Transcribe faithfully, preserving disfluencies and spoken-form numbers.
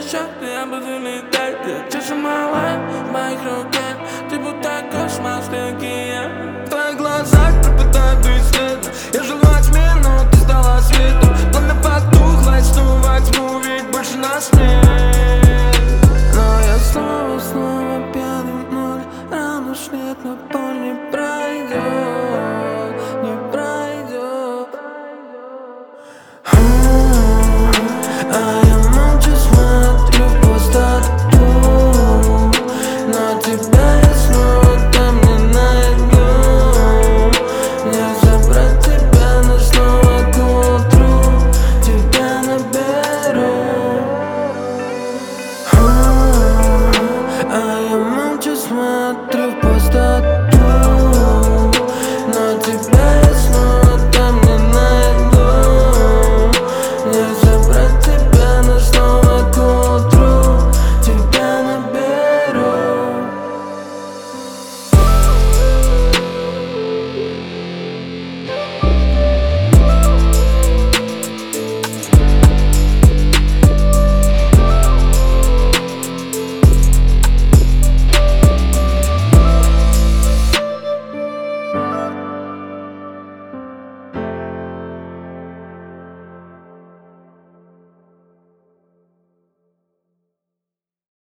счет, я буду летать. Я чаша мала в моих руках, ты будто космос, ты океан. В твоих глазах пропадает бесследно. Я жил во тьме, но ты стала светом. Пламя потухло, и снова во тьму, ведь больше нас нет.